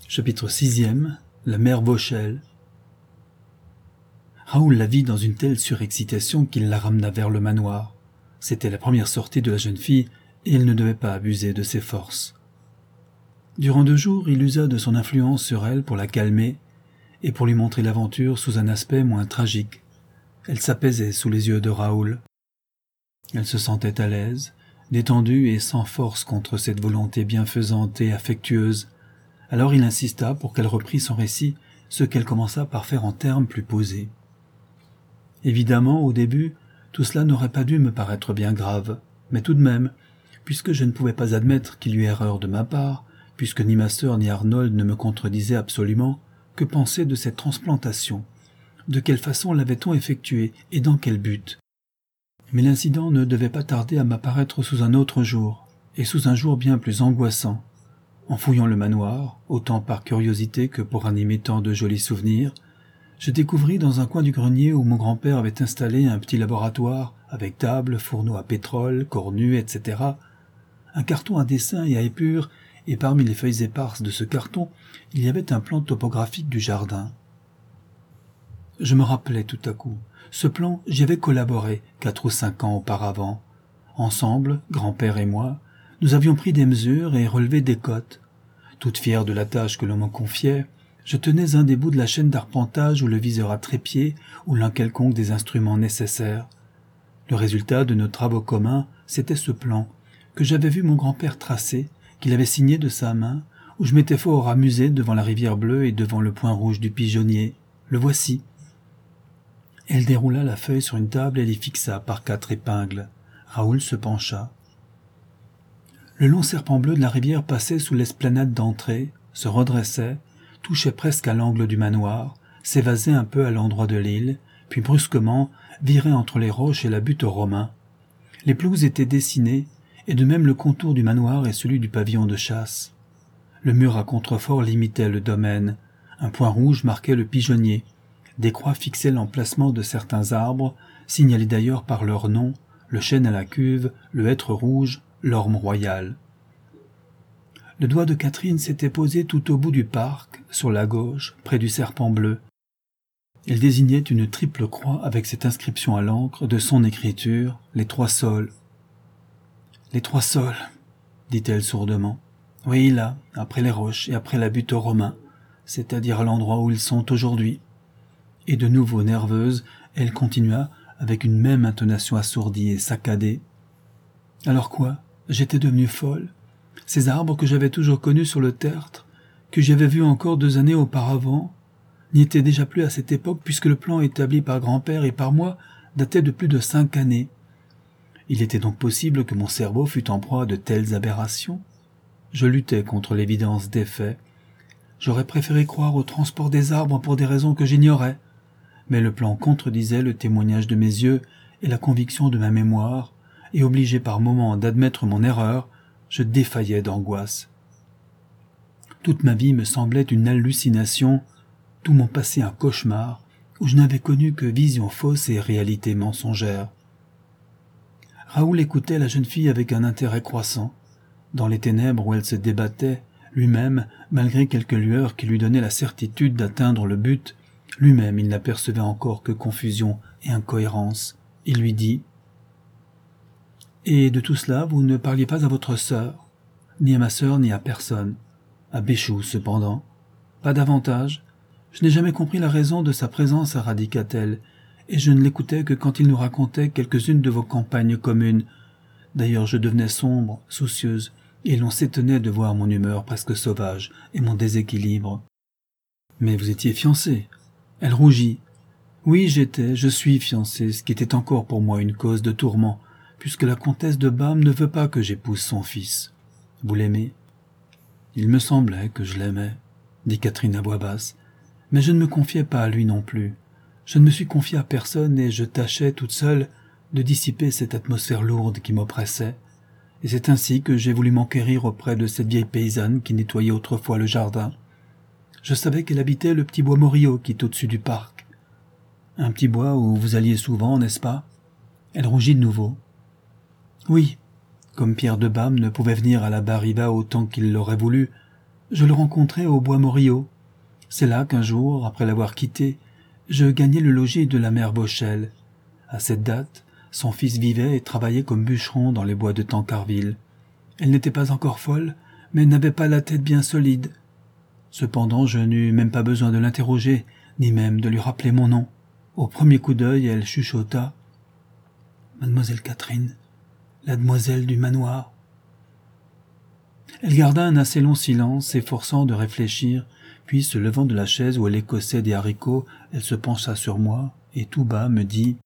Chapitre 6e. La mère Vauchelle. Raoul la vit dans une telle surexcitation qu'il la ramena vers le manoir. C'était la première sortie de la jeune fille, et il ne devait pas abuser de ses forces. Durant 2 jours, il usa de son influence sur elle pour la calmer, et pour lui montrer l'aventure sous un aspect moins tragique. Elle s'apaisait sous les yeux de Raoul. Elle se sentait à l'aise, détendue et sans force contre cette volonté bienfaisante et affectueuse. Alors il insista pour qu'elle reprît son récit, ce qu'elle commença par faire en termes plus posés. Évidemment, au début, tout cela n'aurait pas dû me paraître bien grave, mais tout de même, puisque je ne pouvais pas admettre qu'il y eût erreur de ma part, puisque ni ma sœur ni Arnold ne me contredisaient absolument, que penser de cette transplantation? De quelle façon l'avait-on effectuée et dans quel but? Mais l'incident ne devait pas tarder à m'apparaître sous un autre jour, et sous un jour bien plus angoissant. En fouillant le manoir, autant par curiosité que pour animer tant de jolis souvenirs, je découvris dans un coin du grenier où mon grand-père avait installé un petit laboratoire avec table, fourneau à pétrole, cornu, etc., un carton à dessin et à épure, et parmi les feuilles éparses de ce carton, il y avait un plan topographique du jardin. Je me rappelais tout à coup. Ce plan, j'y avais collaboré 4 ou 5 ans auparavant. Ensemble, grand-père et moi, nous avions pris des mesures et relevé des cotes. Toute fière de la tâche que l'on me confiait, je tenais un des bouts de la chaîne d'arpentage ou le viseur à trépied ou l'un quelconque des instruments nécessaires. Le résultat de nos travaux communs, c'était ce plan, que j'avais vu mon grand-père tracer, qu'il avait signé de sa main, où je m'étais fort amusé devant la rivière bleue et devant le point rouge du pigeonnier. Le voici. Elle déroula la feuille sur une table et l'y fixa par 4 épingles. Raoul se pencha. Le long serpent bleu de la rivière passait sous l'esplanade d'entrée, se redressait, touchait presque à l'angle du manoir, s'évasait un peu à l'endroit de l'île, puis brusquement virait entre les roches et la butte aux Romains. Les pelouses étaient dessinées, et de même le contour du manoir et celui du pavillon de chasse. Le mur à contrefort limitait le domaine. Un point rouge marquait le pigeonnier. Des croix fixaient l'emplacement de certains arbres, signalés d'ailleurs par leur nom, le chêne à la cuve, le hêtre rouge, l'orme royal. Le doigt de Catherine s'était posé tout au bout du parc, sur la gauche, près du serpent bleu. Elle désignait une triple croix avec cette inscription à l'encre de son écriture, les 3 sols. « Les 3 sols, dit-elle sourdement. Oui, là, après les roches et après la butte aux Romains, c'est-à-dire à l'endroit où ils sont aujourd'hui. » Et de nouveau nerveuse, elle continua avec une même intonation assourdie et saccadée. « Alors quoi? J'étais devenue folle. Ces arbres que j'avais toujours connus sur le tertre, que j'avais vus encore 2 années auparavant, n'y étaient déjà plus à cette époque puisque le plan établi par grand-père et par moi datait de plus de 5 années. Il était donc possible que mon cerveau fût en proie à de telles aberrations? Je luttais contre l'évidence des faits. J'aurais préféré croire au transport des arbres pour des raisons que j'ignorais, mais le plan contredisait le témoignage de mes yeux et la conviction de ma mémoire, et obligé par moments d'admettre mon erreur, je défaillais d'angoisse. Toute ma vie me semblait une hallucination, tout mon passé un cauchemar, où je n'avais connu que visions fausses et réalités mensongères. Raoul écoutait la jeune fille avec un intérêt croissant. Dans les ténèbres où elle se débattait, lui-même, malgré quelques lueurs qui lui donnaient la certitude d'atteindre le but, lui-même il n'apercevait encore que confusion et incohérence. Il lui dit « Et de tout cela, vous ne parliez pas à votre sœur, ni à ma sœur, ni à personne. À Béchou, cependant. Pas davantage. Je n'ai jamais compris la raison de sa présence, radiqua-t-elle, et je ne l'écoutais que quand il nous racontait quelques-unes de vos campagnes communes. D'ailleurs, je devenais sombre, soucieuse, et l'on s'étonnait de voir mon humeur presque sauvage et mon déséquilibre. Mais vous étiez fiancée. » Elle rougit. « Oui, je suis fiancée, ce qui était encore pour moi une cause de tourment, puisque la comtesse de Bam ne veut pas que j'épouse son fils. Vous l'aimez ?» « Il me semblait que je l'aimais, » dit Catherine à voix basse, « mais je ne me confiais pas à lui non plus. Je ne me suis confiée à personne et je tâchais toute seule de dissiper cette atmosphère lourde qui m'oppressait. Et c'est ainsi que j'ai voulu m'enquérir auprès de cette vieille paysanne qui nettoyait autrefois le jardin. Je savais qu'elle habitait le petit bois Morillo qui est au-dessus du parc. Un petit bois où vous alliez souvent, n'est-ce pas ?» Elle rougit de nouveau. « Oui. Comme Pierre de Bam ne pouvait venir à la Bas-Riva autant qu'il l'aurait voulu, Je le rencontrai au bois Morillo. C'est là qu'un jour, après l'avoir quitté, je gagnai le logis de la mère Bochel. À cette date, son fils vivait et travaillait comme bûcheron dans les bois de Tancarville. Elle n'était pas encore folle, mais n'avait pas la tête bien solide. Cependant, je n'eus même pas besoin de l'interroger, ni même de lui rappeler mon nom. Au premier coup d'œil, elle chuchota « Mademoiselle Catherine, la demoiselle du manoir ». Elle garda un assez long silence, s'efforçant de réfléchir, puis se levant de la chaise où elle écossait des haricots, elle se pencha sur moi et tout bas me dit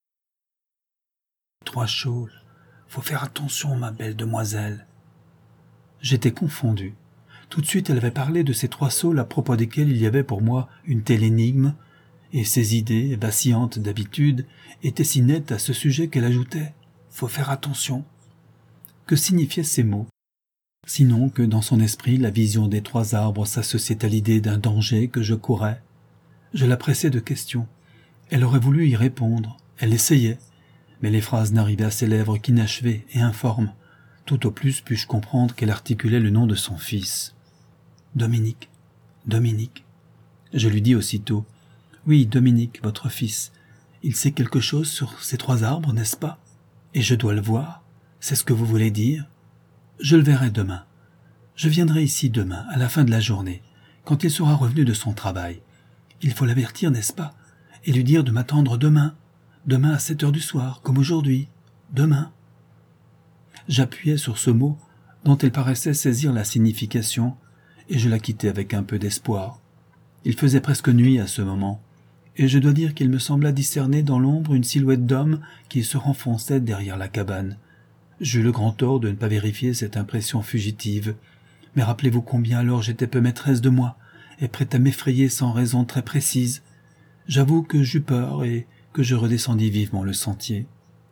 « Trois chaules, faut faire attention, ma belle demoiselle ». J'étais confondu. Tout de suite, elle avait parlé de ces trois saules à propos desquels il y avait pour moi une telle énigme, et ses idées, vacillantes d'habitude, étaient si nettes à ce sujet qu'elle ajoutait « Faut faire attention ». Que signifiaient ces mots? Sinon que dans son esprit, la vision des trois arbres s'associait à l'idée d'un danger que je courais. Je la pressais de questions. Elle aurait voulu y répondre. Elle essayait. Mais les phrases n'arrivaient à ses lèvres qu'inachevées et informes. Tout au plus pus-je comprendre qu'elle articulait le nom de son fils. Dominique. Dominique. Je lui dis aussitôt. Oui, Dominique, votre fils. Il sait quelque chose sur ces trois arbres, n'est-ce pas? Et je dois le voir? C'est ce que vous voulez dire? Je le verrai demain. Je viendrai ici demain, à la fin de la journée, quand il sera revenu de son travail. Il faut l'avertir, n'est-ce pas? Et lui dire de m'attendre demain. Demain à 7 heures du soir, comme aujourd'hui. Demain. J'appuyais sur ce mot, dont elle paraissait saisir la signification, et je la quittai avec un peu d'espoir. Il faisait presque nuit à ce moment, et je dois dire qu'il me sembla discerner dans l'ombre une silhouette d'homme qui se renfonçait derrière la cabane. J'eus le grand tort de ne pas vérifier cette impression fugitive, mais rappelez-vous combien alors j'étais peu maîtresse de moi, et prête à m'effrayer sans raison très précise. J'avoue que j'eus peur et que je redescendis vivement le sentier.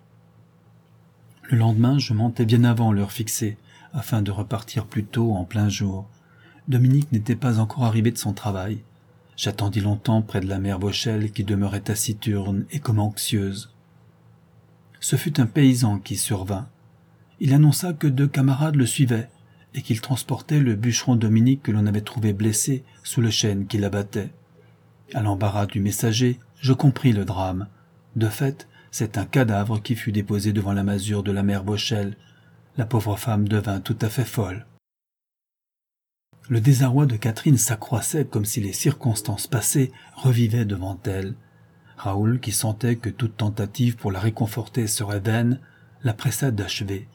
Le lendemain, je montai bien avant l'heure fixée, afin de repartir plus tôt en plein jour. Dominique n'était pas encore arrivé de son travail. J'attendis longtemps près de la mère Bochel qui demeurait taciturne et comme anxieuse. Ce fut un paysan qui survint. Il annonça que 2 camarades le suivaient et qu'il transportait le bûcheron Dominique que l'on avait trouvé blessé sous le chêne qui l'abattait. À l'embarras du messager, je compris le drame. De fait, c'est un cadavre qui fut déposé devant la masure de la mère Bochel. La pauvre femme devint tout à fait folle. Le désarroi de Catherine s'accroissait comme si les circonstances passées revivaient devant elle. Raoul, qui sentait que toute tentative pour la réconforter serait vaine, la pressa d'achever.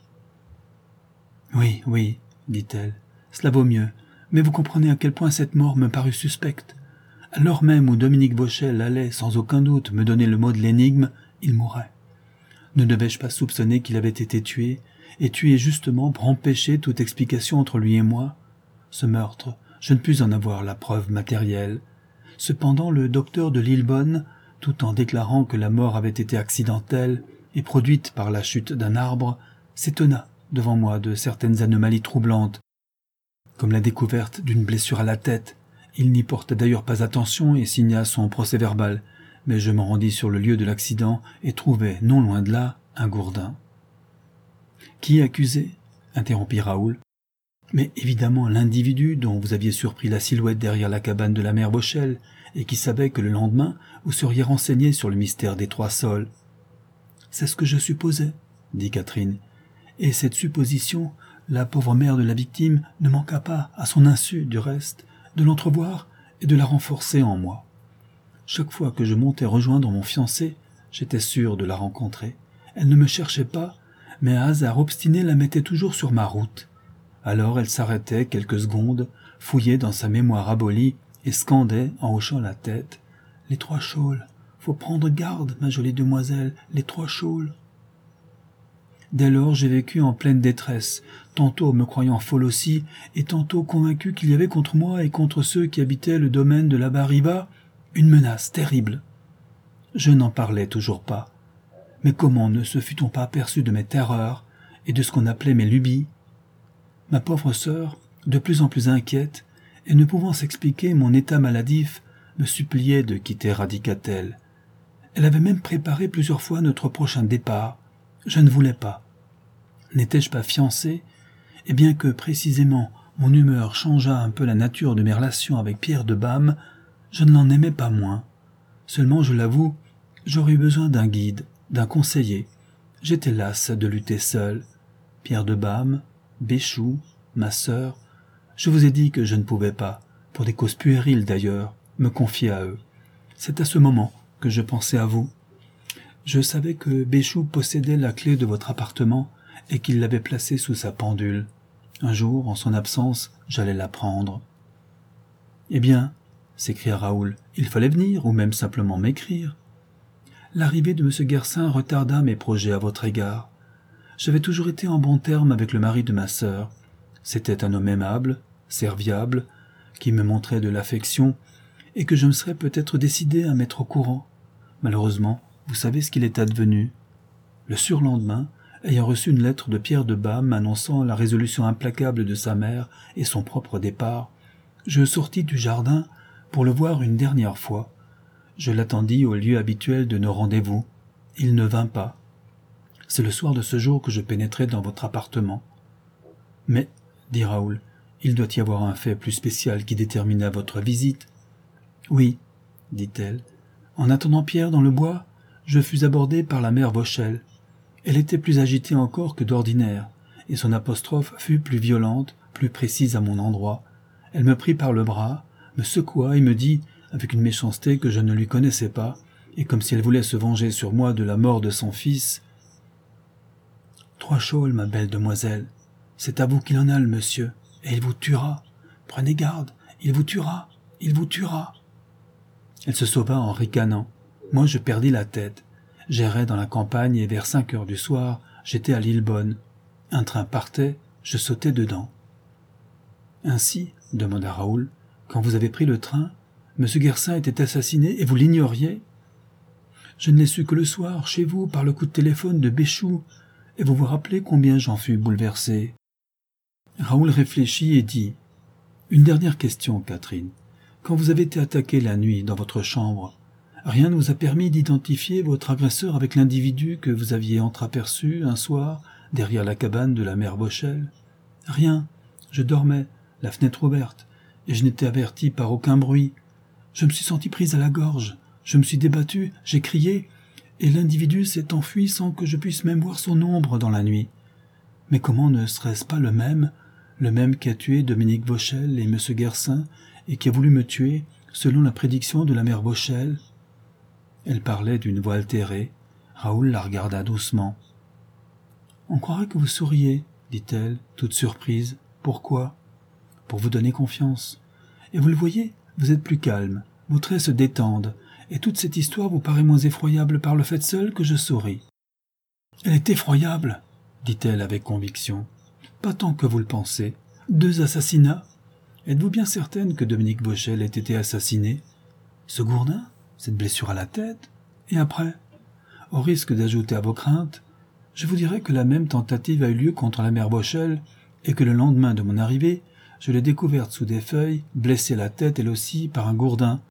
« Oui, oui, dit-elle, cela vaut mieux, mais vous comprenez à quel point cette mort me parut suspecte. À l'heure même où Dominique Bochel allait, sans aucun doute, me donner le mot de l'énigme, il mourrait. Ne devais-je pas soupçonner qu'il avait été tué, et tué justement pour empêcher toute explication entre lui et moi? Ce meurtre, je ne pus en avoir la preuve matérielle. Cependant, le docteur de Lillebonne, tout en déclarant que la mort avait été accidentelle et produite par la chute d'un arbre, s'étonna devant moi de certaines anomalies troublantes, comme la découverte d'une blessure à la tête. Il n'y porta d'ailleurs pas attention et signa son procès-verbal, mais je me rendis sur le lieu de l'accident et trouvai, non loin de là, un gourdin. « Qui accusé ?» interrompit Raoul. « Mais évidemment l'individu dont vous aviez surpris la silhouette derrière la cabane de la mère Bochel et qui savait que le lendemain vous seriez renseigné sur le mystère des 3 saules. »« C'est ce que je supposais, » dit Catherine. Et cette supposition, la pauvre mère de la victime ne manqua pas, à son insu du reste, de l'entrevoir et de la renforcer en moi. Chaque fois que je montais rejoindre mon fiancé, j'étais sûr de la rencontrer. Elle ne me cherchait pas, mais un hasard obstiné la mettait toujours sur ma route. Alors elle s'arrêtait quelques secondes, fouillait dans sa mémoire abolie et scandait, en hochant la tête, « Les 3 chaules, faut prendre garde, ma jolie demoiselle, les 3 chaules. » Dès lors, j'ai vécu en pleine détresse, tantôt me croyant folle aussi, et tantôt convaincu qu'il y avait contre moi et contre ceux qui habitaient le domaine de la Bas-Riva une menace terrible. Je n'en parlais toujours pas. Mais comment ne se fût-on pas aperçu de mes terreurs et de ce qu'on appelait mes lubies? Ma pauvre sœur, de plus en plus inquiète, et ne pouvant s'expliquer mon état maladif, me suppliait de quitter Radicatel. Elle avait même préparé plusieurs fois notre prochain départ. Je ne voulais pas. N'étais-je pas fiancé? Et bien que, précisément, mon humeur changea un peu la nature de mes relations avec Pierre de Bâme, je ne l'en aimais pas moins. Seulement, je l'avoue, j'aurais eu besoin d'un guide, d'un conseiller. J'étais lasse de lutter seul. Pierre de Bâme, Béchou, ma sœur, je vous ai dit que je ne pouvais pas, pour des causes puériles d'ailleurs, me confier à eux. C'est à ce moment que je pensais à vous. Je savais que Béchou possédait la clé de votre appartement et qu'il l'avait placée sous sa pendule. Un jour, en son absence, j'allais la prendre. « Eh bien, » s'écria Raoul, « il fallait venir ou même simplement m'écrire. » L'arrivée de M. Guersin retarda mes projets à votre égard. J'avais toujours été en bons termes avec le mari de ma sœur. C'était un homme aimable, serviable, qui me montrait de l'affection et que je me serais peut-être décidé à mettre au courant. Malheureusement, vous savez ce qu'il est advenu. Le surlendemain, ayant reçu une lettre de Pierre de Bâme annonçant la résolution implacable de sa mère et son propre départ, je sortis du jardin pour le voir une dernière fois. Je l'attendis au lieu habituel de nos rendez-vous. Il ne vint pas. C'est le soir de ce jour que je pénétrai dans votre appartement. Mais, dit Raoul, il doit y avoir un fait plus spécial qui détermina votre visite. Oui, dit-elle. En attendant Pierre dans le bois, je fus abordé par la mère Vauchel. Elle était plus agitée encore que d'ordinaire, et son apostrophe fut plus violente, plus précise à mon endroit. Elle me prit par le bras, me secoua et me dit, avec une méchanceté que je ne lui connaissais pas, et comme si elle voulait se venger sur moi de la mort de son fils. « 3 chaules, ma belle demoiselle, c'est à vous qu'il en a, le monsieur, et il vous tuera. Prenez garde, il vous tuera, il vous tuera. » Elle se sauva en ricanant. Moi, je perdis la tête. J'errais dans la campagne et vers 5 heures du soir, j'étais à Lillebonne. Un train partait, je sautais dedans. « Ainsi, demanda Raoul, quand vous avez pris le train, M. Guersin était assassiné et vous l'ignoriez ? Je ne l'ai su que le soir, chez vous, par le coup de téléphone de Béchou, et vous vous rappelez combien j'en fus bouleversé. » Raoul réfléchit et dit « Une dernière question, Catherine. Quand vous avez été attaquée la nuit dans votre chambre, rien ne vous a permis d'identifier votre agresseur avec l'individu que vous aviez entreaperçu un soir derrière la cabane de la mère Vauchel ? Rien. Je dormais, la fenêtre ouverte, et je n'étais averti par aucun bruit. Je me suis senti prise à la gorge, je me suis débattue, j'ai crié, et l'individu s'est enfui sans que je puisse même voir son ombre dans la nuit. Mais comment ne serait-ce pas le même qui a tué Dominique Vauchel et M. Guersin, et qui a voulu me tuer, selon la prédiction de la mère Vauchel ? Elle parlait d'une voix altérée. Raoul la regarda doucement. « On croirait que vous souriez, dit-elle, toute surprise. Pourquoi ? Pour vous donner confiance. Et vous le voyez, vous êtes plus calme, vos traits se détendent, et toute cette histoire vous paraît moins effroyable par le fait seul que je souris. »« Elle est effroyable, dit-elle avec conviction. Pas tant que vous le pensez. 2 assassinats. Êtes-vous bien certaine que Dominique Vauchel ait été assassiné ? Ce gourdin ? Cette blessure à la tête ? Et après ? Au risque d'ajouter à vos craintes, je vous dirai que la même tentative a eu lieu contre la mère Vauchel, et que le lendemain de mon arrivée, je l'ai découverte sous des feuilles, blessée à la tête elle aussi par un gourdin.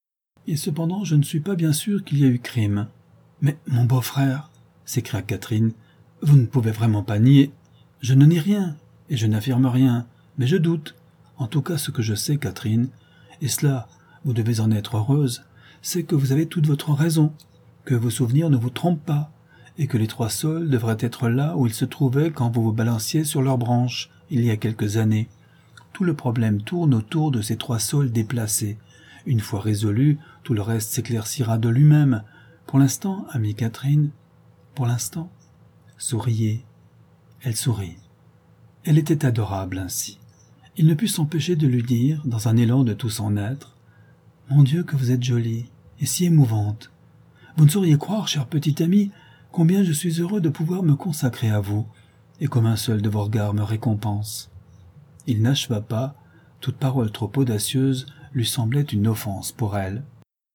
Et cependant, je ne suis pas bien sûr qu'il y ait eu crime. Mais, mon beau-frère, s'écria Catherine, vous ne pouvez vraiment pas nier. Je ne nie rien, et je n'affirme rien, mais je doute. En tout cas, ce que je sais, Catherine, et cela, vous devez en être heureuse, c'est que vous avez toute votre raison, que vos souvenirs ne vous trompent pas, et que les 3 saules devraient être là où ils se trouvaient quand vous vous balanciez sur leurs branches, il y a quelques années. Tout le problème tourne autour de ces 3 saules déplacés. Une fois résolu, tout le reste s'éclaircira de lui-même. Pour l'instant, amie Catherine, pour l'instant, souriez. Elle sourit. Elle était adorable ainsi. Il ne put s'empêcher de lui dire, dans un élan de tout son être, « Mon Dieu, que vous êtes jolie, et si émouvante. Vous ne sauriez croire, chère petite amie, combien je suis heureux de pouvoir me consacrer à vous, et comme un seul de vos regards me récompense. » Il n'acheva pas, toute parole trop audacieuse lui semblait une offense pour elle.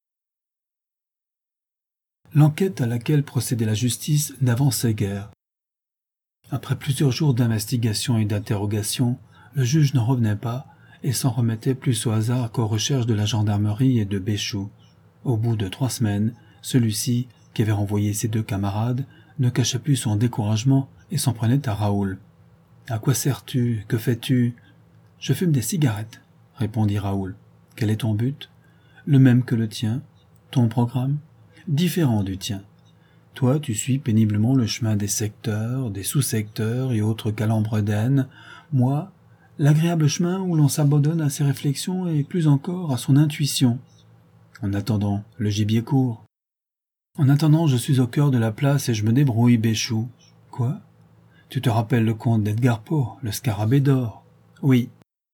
L'enquête à laquelle procédait la justice n'avançait guère. Après plusieurs jours d'investigation et d'interrogation, le juge n'en revenait pas et s'en remettait plus au hasard qu'aux recherches de la gendarmerie et de Béchou. Au bout de 3 semaines, celui-ci, qui avait renvoyé ses 2 camarades, ne cachait plus son découragement et s'en prenait à Raoul. « À quoi sers-tu ? Que fais-tu ? Je fume des cigarettes, répondit Raoul. Quel est ton but? Le même que le tien. Ton programme? Différent du tien. Toi, tu suis péniblement le chemin des secteurs, des sous-secteurs et autres calembres d'aine. Moi, l'agréable chemin où l'on s'abandonne à ses réflexions et plus encore à son intuition. En attendant, le gibier court. En attendant, je suis au cœur de la place et je me débrouille, Béchou. Quoi? Tu te rappelles le conte d'Edgar Poe, le scarabée d'or? Oui.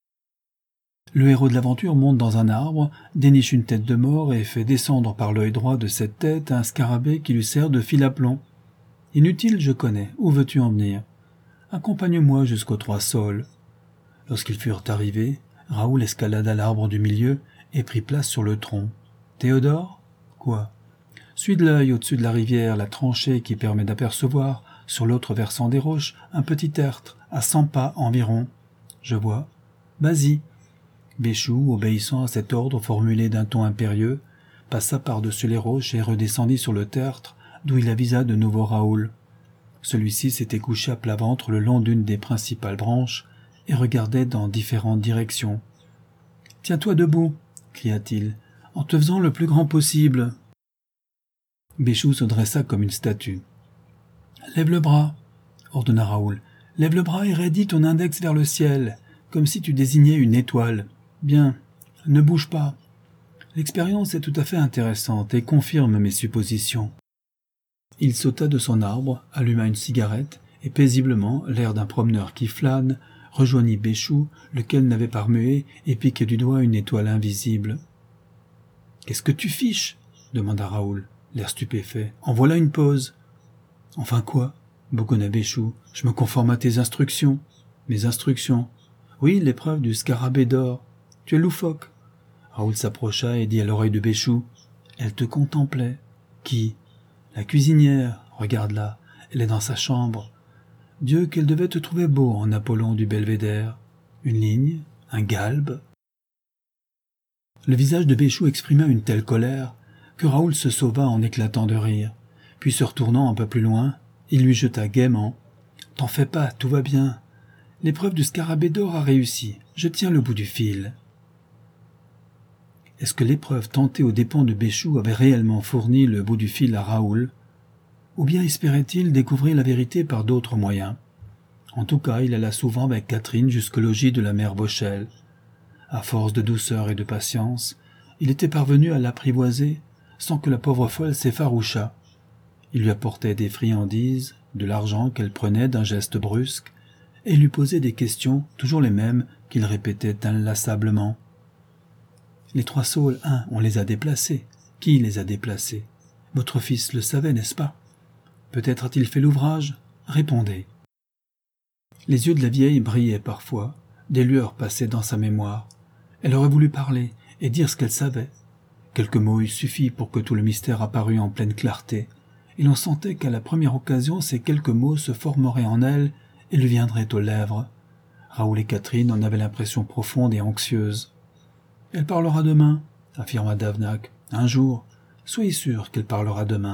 Le héros de l'aventure monte dans un arbre, déniche une tête de mort et fait descendre par l'œil droit de cette tête un scarabée qui lui sert de fil à plomb. Inutile, je connais. Où veux-tu en venir? Accompagne-moi jusqu'aux 3 saules. Lorsqu'ils furent arrivés, Raoul escalada l'arbre du milieu et prit place sur le tronc. Théodore? Quoi? Suis de l'œil au-dessus de la rivière la tranchée qui permet d'apercevoir, sur l'autre versant des roches, un petit tertre, à 100 pas environ. Je vois. Vas-y. Béchou, obéissant à cet ordre formulé d'un ton impérieux, passa par-dessus les roches et redescendit sur le tertre, d'où il avisa de nouveau Raoul. Celui-ci s'était couché à plat ventre le long d'une des principales branches et regardait dans différentes directions. « Tiens-toi debout !» cria-t-il, « en te faisant le plus grand possible. » Béchou se dressa comme une statue. « Lève le bras !» ordonna Raoul. « Lève le bras et raidis ton index vers le ciel, comme si tu désignais une étoile. Bien, ne bouge pas. L'expérience est tout à fait intéressante et confirme mes suppositions. » Il sauta de son arbre, alluma une cigarette et paisiblement, l'air d'un promeneur qui flâne, rejoignit Béchou, lequel n'avait pas remué et piquait du doigt une étoile invisible. « Qu'est-ce que tu fiches ?» demanda Raoul, l'air stupéfait. « En voilà une pause. »« Enfin quoi ?» bougonna Béchou. « Je me conforme à tes instructions. »« Mes instructions ?»« Oui, l'épreuve du scarabée d'or. Tu es loufoque. » Raoul s'approcha et dit à l'oreille de Béchou. « Elle te contemplait. »« Qui ?»« La cuisinière. Regarde-la. Elle est dans sa chambre. Dieu qu'elle devait te trouver beau en Apollon du Belvédère. Une ligne, un galbe. » Le visage de Béchou exprima une telle colère que Raoul se sauva en éclatant de rire. Puis se retournant un peu plus loin, il lui jeta gaiement. « T'en fais pas, tout va bien. L'épreuve du scarabée d'or a réussi. Je tiens le bout du fil. » Est-ce que l'épreuve tentée aux dépens de Béchou avait réellement fourni le bout du fil à Raoul? Ou bien espérait-il découvrir la vérité par d'autres moyens? En tout cas, il alla souvent avec Catherine jusqu'au logis de la mère Bochel. À force de douceur et de patience, il était parvenu à l'apprivoiser sans que la pauvre folle s'effarouchât. Il lui apportait des friandises, de l'argent qu'elle prenait d'un geste brusque, et lui posait des questions, toujours les mêmes, qu'il répétait inlassablement. « Les 3 saules, on les a déplacés. Qui les a déplacés? Votre fils le savait, n'est-ce pas? Peut-être a-t-il fait l'ouvrage? Répondez. » Les yeux de la vieille brillaient parfois, des lueurs passaient dans sa mémoire. Elle aurait voulu parler et dire ce qu'elle savait. Quelques mots eussent suffi pour que tout le mystère apparût en pleine clarté, et l'on sentait qu'à la première occasion ces quelques mots se formeraient en elle et lui viendraient aux lèvres. Raoul et Catherine en avaient l'impression profonde et anxieuse. « Elle parlera demain, » affirma Davnac. « Un jour, soyez sûr qu'elle parlera demain. »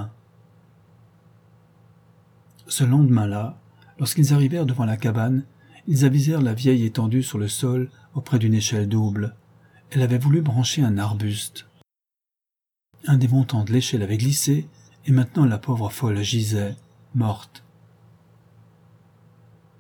Ce lendemain-là, lorsqu'ils arrivèrent devant la cabane, ils avisèrent la vieille étendue sur le sol auprès d'une échelle double. Elle avait voulu brancher un arbuste. Un des montants de l'échelle avait glissé, et maintenant la pauvre folle gisait, morte.